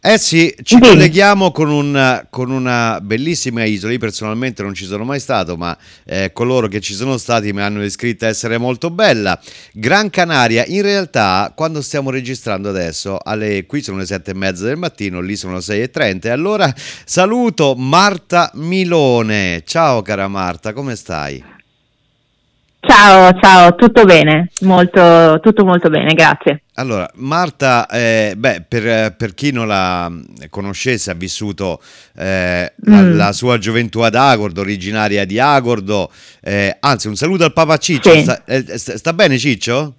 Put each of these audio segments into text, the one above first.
Eh sì, ci colleghiamo con una bellissima isola. Io personalmente non ci sono mai stato, ma coloro che ci sono stati mi hanno descritto essere molto bella. Gran Canaria, in realtà, quando stiamo registrando adesso, qui sono le 7:30 del mattino, lì sono le 6:30. E allora saluto Marta Milone. Ciao cara Marta, come stai? Ciao, ciao, tutto bene? Tutto molto bene, grazie. Allora, Marta, per chi non la conoscesse, ha vissuto la Mm, sua gioventù ad Agordo, originaria di Agordo. Anzi, un saluto al Papa Ciccio. sì, Sta bene Ciccio?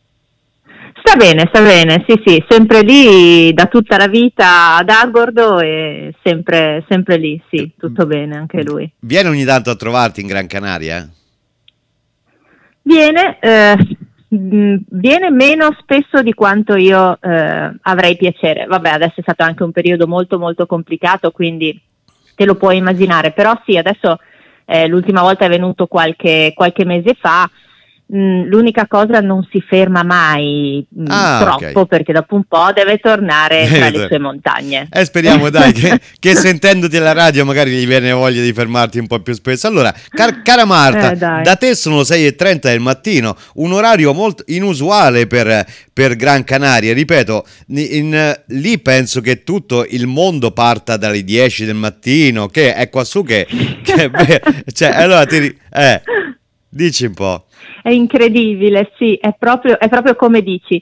sta bene, sì, sì, sempre lì da tutta la vita ad Agordo e sempre lì, Eh, sì, tutto bene anche lui. Viene ogni tanto a trovarti in Gran Canaria? Viene, viene meno spesso di quanto io avrei piacere. Vabbè, adesso è stato anche un periodo molto molto complicato, quindi te lo puoi immaginare, però sì, adesso l'ultima volta è venuto qualche mese fa. L'unica cosa non si ferma mai Ah, ok. troppo perché dopo un po' deve tornare tra le sue montagne. Speriamo dai che sentendoti alla radio magari gli viene voglia di fermarti un po' più spesso. Allora, cara Marta, Dai. da te sono le 6:30 del mattino, un orario molto inusuale per Gran Canaria. Ripeto, lì penso che tutto il mondo parta dalle 10 del mattino, che è qua su beh, cioè, allora dici un po'. È incredibile, sì, è proprio come dici.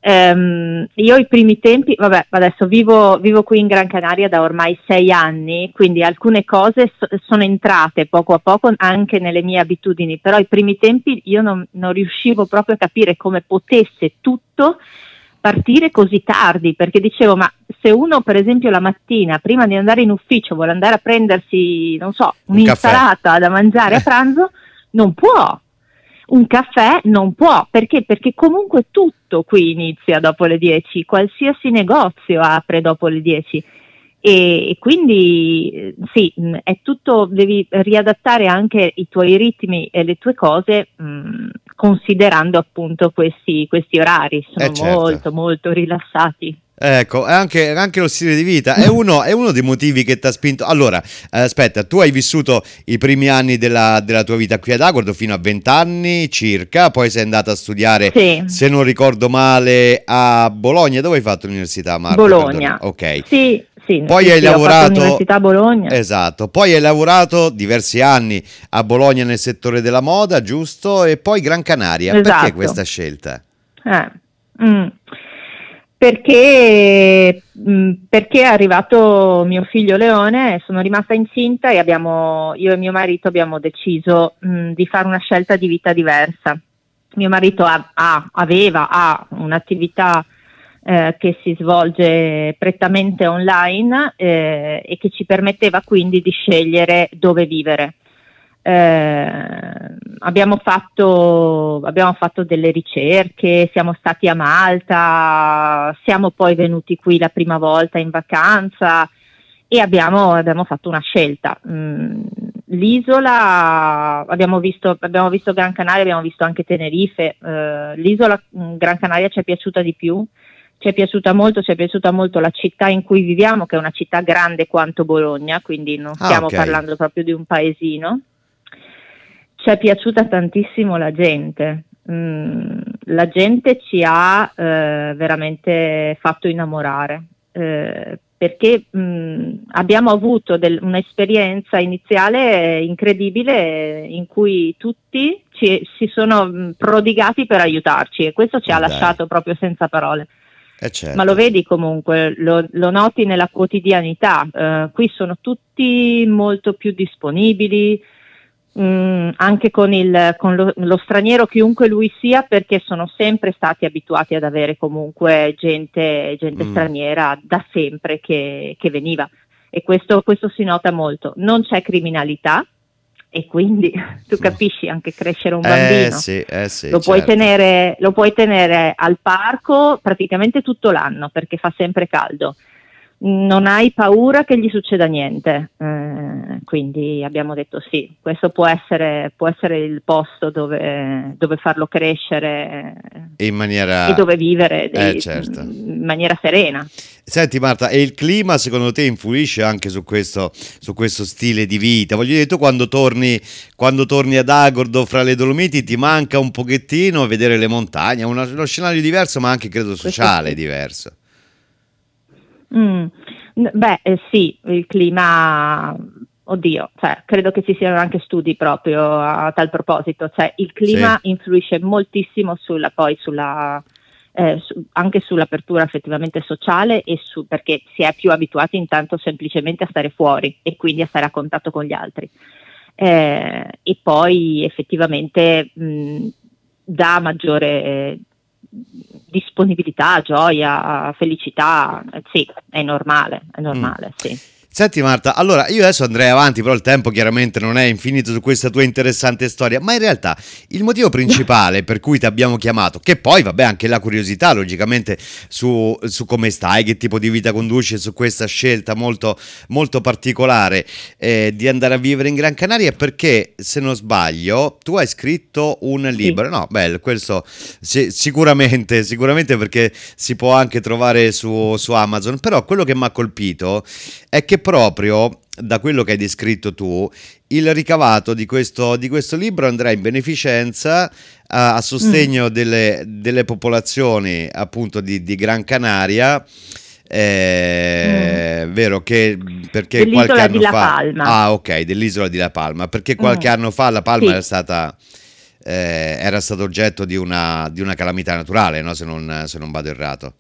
Io i primi tempi, vabbè, adesso vivo qui in Gran Canaria da ormai 6 anni, quindi alcune cose sono entrate poco a poco anche nelle mie abitudini, però i primi tempi io non riuscivo proprio a capire come potesse tutto partire così tardi, perché dicevo, ma se uno per esempio la mattina, prima di andare in ufficio, vuole andare a prendersi, non so, Un caffè. un'insalata da mangiare a pranzo, non può. Un caffè non può, perché? Perché comunque tutto qui inizia dopo le 10, qualsiasi negozio apre dopo le 10 e quindi sì, è tutto, devi riadattare anche i tuoi ritmi e le tue cose considerando appunto questi orari, sono Certo. molto molto rilassati. Ecco, anche lo stile di vita è uno dei motivi che ti ha spinto. Allora, aspetta, tu hai vissuto i primi anni della tua vita qui ad Agordo fino a 20 anni circa, poi sei andata a studiare, Sì, se non ricordo male, a Bologna. Dove hai fatto l'università, Marta? Perdona. Bologna. Ok. Sì, sì, Poi sì, hai sì, ho fatto lavorato, l'università a Bologna. esatto, poi hai lavorato diversi anni a Bologna nel settore della moda, giusto? E poi Gran Canaria. Perché Esatto. questa scelta? Eh, mm. Perché è arrivato mio figlio Leone, sono rimasta incinta e io e mio marito abbiamo deciso di fare una scelta di vita diversa. Mio marito ha un'attività che si svolge prettamente online e che ci permetteva quindi di scegliere dove vivere. Abbiamo fatto delle ricerche, siamo stati a Malta, siamo poi venuti qui la prima volta in vacanza e abbiamo fatto una scelta. L'isola, abbiamo visto Gran Canaria, abbiamo visto anche Tenerife, l'isola Gran Canaria ci è piaciuta di più. Ci è piaciuta molto la città in cui viviamo, che è una città grande quanto Bologna, quindi non Ah, stiamo ok. parlando proprio di un paesino. Ci è piaciuta tantissimo la gente. La gente ci ha veramente fatto innamorare perché abbiamo avuto un'esperienza iniziale incredibile in cui tutti si sono prodigati per aiutarci e questo ci Ma ha dai, lasciato proprio senza parole. Ma lo certo. vedi comunque, lo noti nella quotidianità, qui sono tutti molto più disponibili, anche con lo straniero, chiunque lui sia, perché sono sempre stati abituati ad avere comunque gente Mm. straniera da sempre che veniva e questo si nota molto. Non c'è criminalità e quindi tu capisci anche crescere un bambino. Eh sì, Lo puoi certo. tenere, lo puoi tenere al parco praticamente tutto l'anno perché fa sempre caldo. non hai paura che gli succeda niente, quindi abbiamo detto sì, questo può essere il posto dove farlo crescere In e maniera... dove vivere certo. in maniera serena. Senti Marta, e il clima secondo te influisce anche su questo stile di vita? Voglio dire, tu quando torni ad Agordo fra le Dolomiti ti manca un pochettino vedere le montagne, uno scenario diverso ma anche credo Questo sociale sì. diverso. Mm. Beh, sì, il clima, oddio, cioè, credo che ci siano anche studi proprio a tal proposito, cioè il Sì, clima influisce moltissimo anche sull'apertura effettivamente sociale perché si è più abituati intanto semplicemente a stare fuori e quindi a stare a contatto con gli altri. E poi effettivamente dà maggiore disponibilità, gioia, felicità, sì, è mm. normale, sì. Senti Marta, allora io adesso andrei avanti, però il tempo chiaramente non è infinito su questa tua interessante storia, ma in realtà il motivo principale per cui ti abbiamo chiamato, che poi vabbè anche la curiosità logicamente su come stai, che tipo di vita conduci e su questa scelta molto, molto particolare di andare a vivere in Gran Canaria, è perché se non sbaglio tu hai scritto un Sì. libro, no, bello, questo sicuramente perché si può anche trovare su Amazon, però quello che mi ha colpito è che proprio da quello che hai descritto tu, il ricavato di questo libro andrà in beneficenza a Mm. sostegno delle popolazioni appunto di Gran Canaria, Mm. vero che perché qualche Dell'isola di anno La fa, Palma. ah ok, dell'isola di La Palma, perché qualche Mm. anno fa La Palma Sì, era stato oggetto di una calamità naturale, no? Se non vado errato.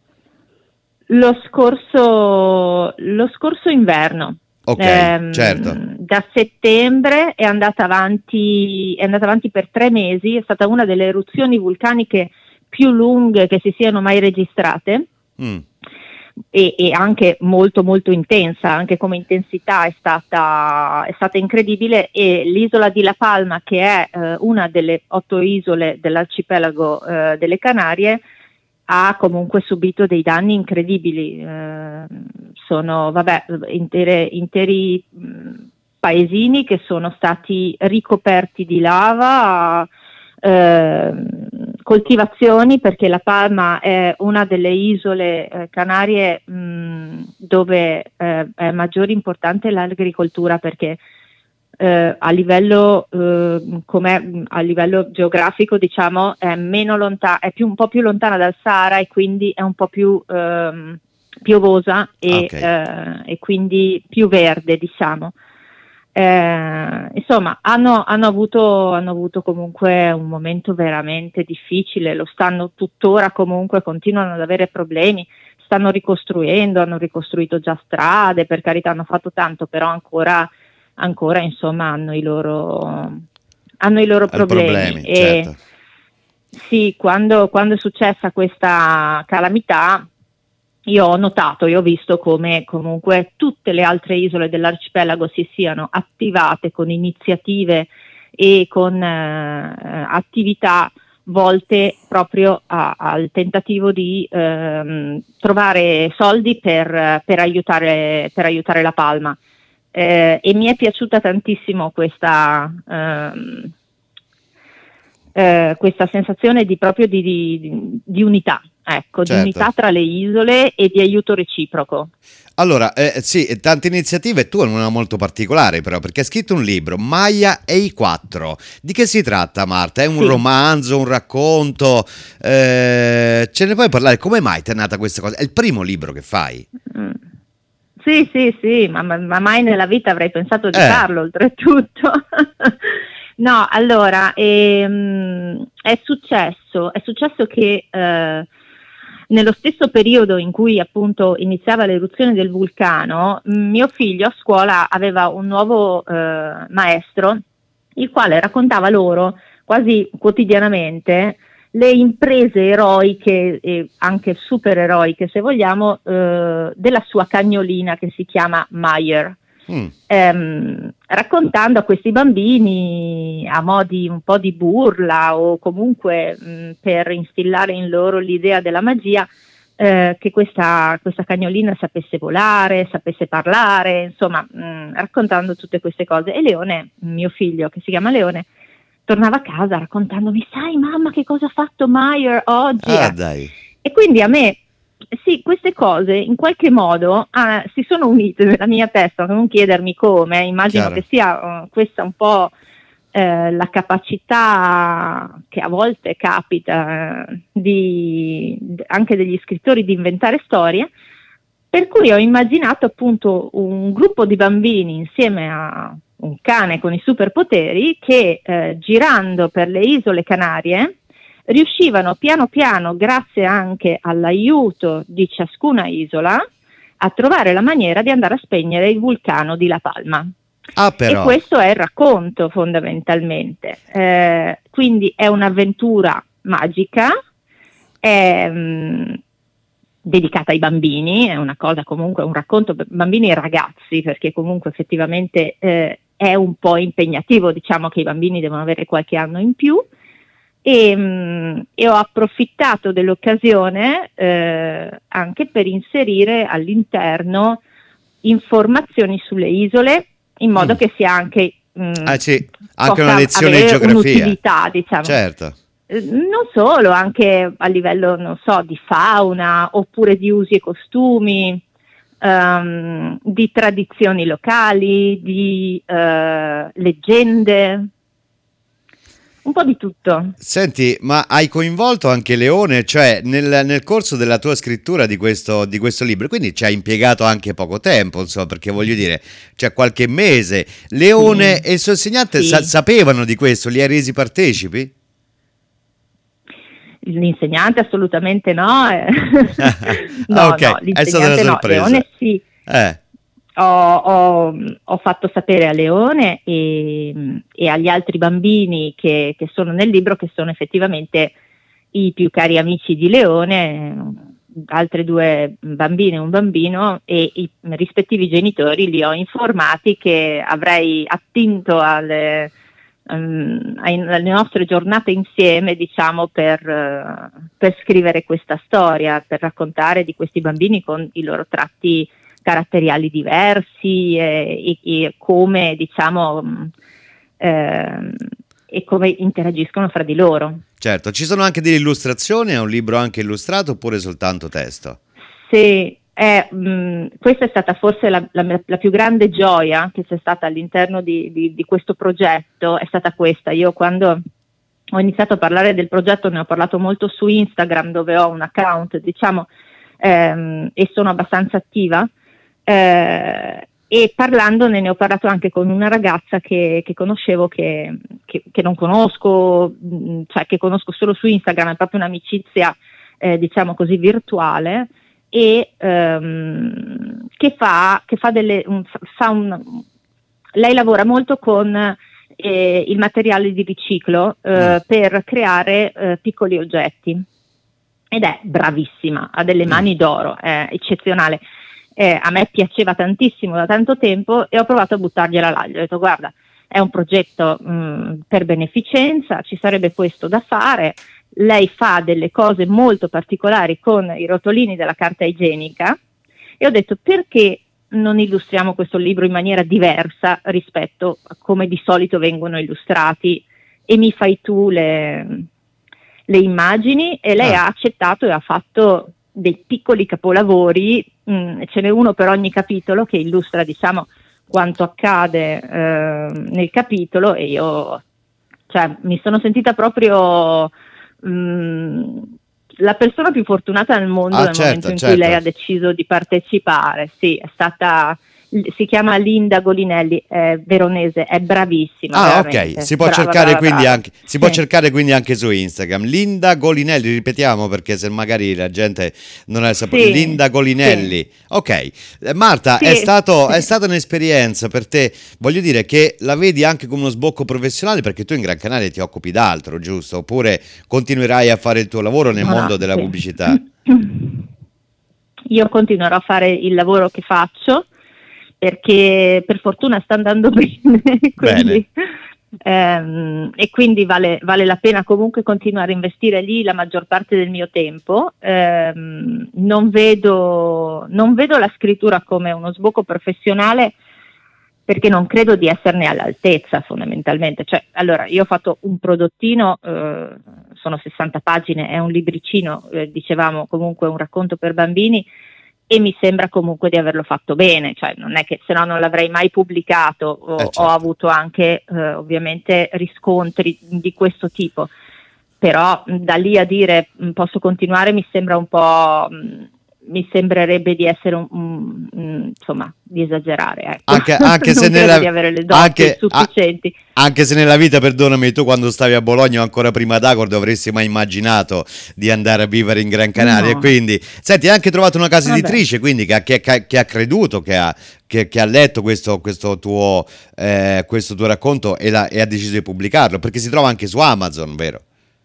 lo scorso inverno, Ok, certo. da settembre è andata avanti per 3 mesi, è stata una delle eruzioni vulcaniche più lunghe che si siano mai registrate Mm, e anche molto molto intensa, anche come intensità è stata incredibile e l'isola di La Palma, che è una delle 8 isole dell'arcipelago delle Canarie, ha comunque subito dei danni incredibili. Sono vabbè, interi paesini che sono stati ricoperti di lava, coltivazioni, perché La Palma è una delle isole Canarie dove è maggiore importante l'agricoltura, perché a livello geografico, diciamo, è meno un po' più lontana dal Sahara e quindi è un po' più piovosa ok. e quindi più verde, diciamo. Insomma, hanno avuto comunque un momento veramente difficile, lo stanno tuttora comunque, continuano ad avere problemi, stanno ricostruendo, hanno ricostruito già strade, per carità, hanno fatto tanto, però ancora insomma hanno i loro problemi Problemi, e certo. sì, quando è successa questa calamità io ho visto come comunque tutte le altre isole dell'arcipelago si siano attivate con iniziative e con attività volte proprio al tentativo di trovare soldi per aiutare La Palma. E mi è piaciuta tantissimo questa sensazione di unità, ecco, di Certo. unità tra le isole e di aiuto reciproco. Allora, sì, tante iniziative, tu hai una molto particolare però, perché hai scritto un libro, Maya e i quattro. Di che si tratta, Marta? È un Sì. romanzo, un racconto? Ce ne puoi parlare? Come mai ti è nata questa cosa? È il primo libro che fai? Mm. Sì, sì, sì, ma mai nella vita avrei pensato di Eh, farlo, oltretutto. No, allora, è successo che nello stesso periodo in cui appunto iniziava l'eruzione del vulcano, mio figlio a scuola aveva un nuovo maestro, il quale raccontava loro quasi quotidianamente le imprese eroiche e anche supereroiche, se vogliamo, della sua cagnolina che si chiama Meyer. mm, Raccontando a questi bambini a mo' di un po' di burla o comunque per instillare in loro l'idea della magia, che questa cagnolina sapesse volare, sapesse parlare, insomma, raccontando tutte queste cose. E Leone, mio figlio, che si chiama Leone, tornava a casa raccontandomi: sai mamma che cosa ha fatto Meyer oggi? Dai. E quindi a me, sì, queste cose in qualche modo si sono unite nella mia testa, non chiedermi come. Immagino Chiaro. che sia questa un po' la capacità che a volte capita anche degli scrittori di inventare storie, per cui ho immaginato appunto un gruppo di bambini insieme a un cane con i superpoteri che girando per le isole Canarie riuscivano piano piano, grazie anche all'aiuto di ciascuna isola, a trovare la maniera di andare a spegnere il vulcano di La Palma. Però. E questo è il racconto fondamentalmente. Quindi è un'avventura magica, è dedicata ai bambini, è una cosa comunque, un racconto per bambini e ragazzi, perché comunque effettivamente è un po' impegnativo, diciamo che i bambini devono avere qualche anno in più. E ho approfittato dell'occasione anche per inserire all'interno informazioni sulle isole, in modo che sia anche sì, anche una lezione di geografia, un'utilità, diciamo. Certo. Non solo, anche a livello, non so, di fauna, oppure di usi e costumi, di tradizioni locali, di leggende. Un po' di tutto. Senti, ma hai coinvolto anche Leone, cioè nel corso della tua scrittura di questo libro, quindi ci hai impiegato anche poco tempo, insomma, perché voglio dire, cioè qualche mese. Leone e il suo insegnante sapevano di questo, li hai resi partecipi? L'insegnante assolutamente no. Okay. No, l'insegnante è stata una sorpresa. No, Leone sì. Ho fatto sapere a Leone e agli altri bambini che sono nel libro, che sono effettivamente i più cari amici di Leone, altre 2 bambine e un bambino, e i rispettivi genitori li ho informati che avrei attinto alle nostre giornate insieme, diciamo, per scrivere questa storia, per raccontare di questi bambini con i loro tratti caratteriali diversi e come, diciamo, e come interagiscono fra di loro. Certo, ci sono anche delle illustrazioni, è un libro anche illustrato oppure soltanto testo? Sì, questa è stata forse la più grande gioia che c'è stata all'interno di questo progetto, è stata questa. Io quando ho iniziato a parlare del progetto ne ho parlato molto su Instagram, dove ho un account, diciamo, e sono abbastanza attiva. E parlandone ne ho parlato anche con una ragazza che conoscevo, che non conosco, cioè che conosco solo su Instagram, è proprio un'amicizia diciamo così virtuale, e che fa lei lavora molto con il materiale di riciclo per creare piccoli oggetti, ed è bravissima, ha delle mani d'oro, è eccezionale. A me piaceva tantissimo da tanto tempo e ho provato a buttargliela là. Gli ho detto: guarda, è un progetto per beneficenza, ci sarebbe questo da fare. Lei fa delle cose molto particolari con i rotolini della carta igienica, e ho detto: perché non illustriamo questo libro in maniera diversa rispetto a come di solito vengono illustrati, e mi fai tu le immagini? E lei ha accettato e ha fatto dei piccoli capolavori, ce n'è uno per ogni capitolo, che illustra, diciamo, quanto accade nel capitolo, e io, cioè, mi sono sentita proprio la persona più fortunata nel mondo nel momento in cui lei ha deciso di partecipare. Sì, è stata, si chiama Linda Golinelli, è veronese, è bravissima. Ok, si può cercare quindi anche può cercare quindi anche su Instagram. Linda Golinelli, ripetiamo perché se magari la gente non ha saputo. Linda Golinelli. Ok. Marta, è stata un'esperienza per te, voglio dire, che la vedi anche come uno sbocco professionale, perché tu in Gran Canaria ti occupi d'altro, giusto? Oppure continuerai a fare il tuo lavoro nel mondo della pubblicità? Io continuerò a fare il lavoro che faccio, perché per fortuna sta andando bene, quindi E quindi vale la pena comunque continuare a investire lì la maggior parte del mio tempo. Non vedo la scrittura come uno sbocco professionale, perché non credo di esserne all'altezza, fondamentalmente. Cioè, allora, io ho fatto un prodottino, sono 60 pagine, è un libricino, dicevamo comunque un racconto per bambini, e mi sembra comunque di averlo fatto bene, cioè non è che se no non l'avrei mai pubblicato. Certo. Ho avuto anche ovviamente riscontri di questo tipo, però da lì a dire posso continuare mi sembra un po', mi sembrerebbe di essere insomma, di esagerare, ecco. Anche se non credo nella, di avere le doti sufficienti. anche se nella vita, perdonami, tu quando stavi a Bologna o ancora prima ad Agordo avresti mai immaginato di andare a vivere in Gran Canaria? E No. quindi, senti, hai anche trovato una casa Vabbè. editrice, quindi che ha creduto, che ha letto questo tuo racconto e ha deciso di pubblicarlo, perché si trova anche su Amazon, vero?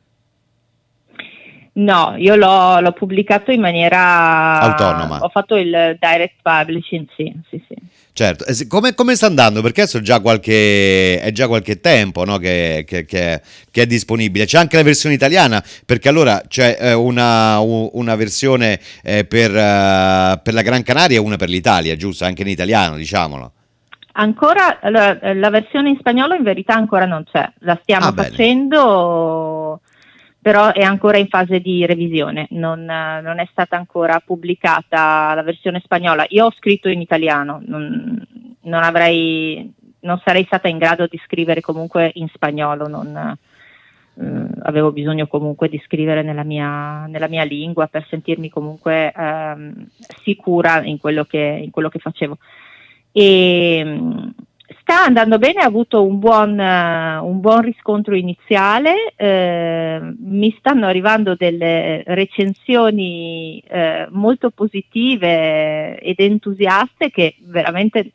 No, io l'ho pubblicato in maniera, Autonoma. ho fatto il direct publishing, sì. Certo, e come sta andando? Perché adesso è già qualche tempo, no, che è disponibile. C'è anche la versione italiana, perché allora c'è una versione per la Gran Canaria e una per l'Italia, giusto? Anche in italiano, diciamolo. Ancora, allora, la versione in spagnolo in verità ancora non c'è, la stiamo Bene. facendo, però è ancora in fase di revisione, non è stata ancora pubblicata la versione spagnola. Io ho scritto in italiano, non sarei stata in grado di scrivere comunque in spagnolo, avevo bisogno comunque di scrivere nella mia lingua per sentirmi comunque sicura in quello che facevo. E sta andando bene, ha avuto un buon riscontro iniziale, mi stanno arrivando delle recensioni molto positive ed entusiaste che veramente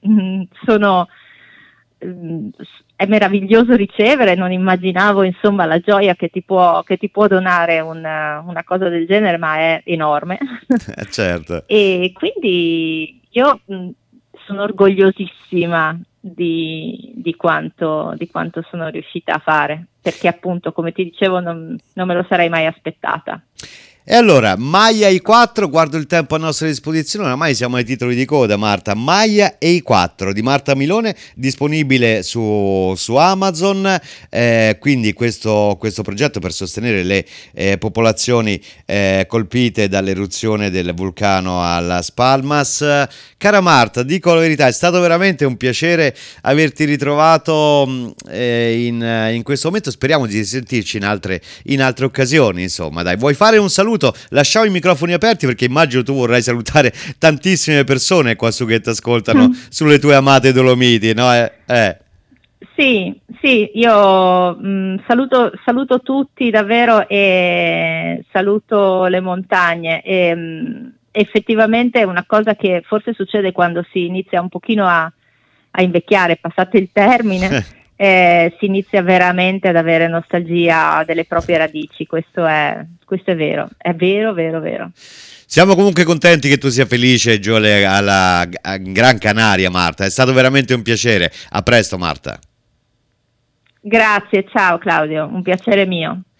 è meraviglioso ricevere. Non immaginavo insomma la gioia che ti può donare una cosa del genere, ma è enorme. Certo. E quindi io sono orgogliosissima di quanto sono riuscita a fare, perché appunto, come ti dicevo, non me lo sarei mai aspettata. E allora, Maya e i 4, guardo il tempo a nostra disposizione, oramai siamo ai titoli di coda, Marta. Maya e i 4 di Marta Milone, disponibile su Amazon, quindi questo progetto per sostenere le popolazioni colpite dall'eruzione del vulcano a Las Palmas. Cara Marta, dico la verità, è stato veramente un piacere averti ritrovato in questo momento, speriamo di sentirci in altre occasioni, insomma, dai, vuoi fare un saluto? Lasciamo i microfoni aperti perché immagino tu vorrai salutare tantissime persone qua su che ti ascoltano sulle tue amate Dolomiti, no? Sì, io saluto tutti davvero e saluto le montagne. Effettivamente è una cosa che forse succede quando si inizia un pochino a invecchiare, passato il termine. Si inizia veramente ad avere nostalgia delle proprie radici, questo è vero, è vero. Siamo comunque contenti che tu sia felice, Giole, a Gran Canaria, Marta, è stato veramente un piacere. A presto, Marta. Grazie, ciao Claudio, un piacere mio.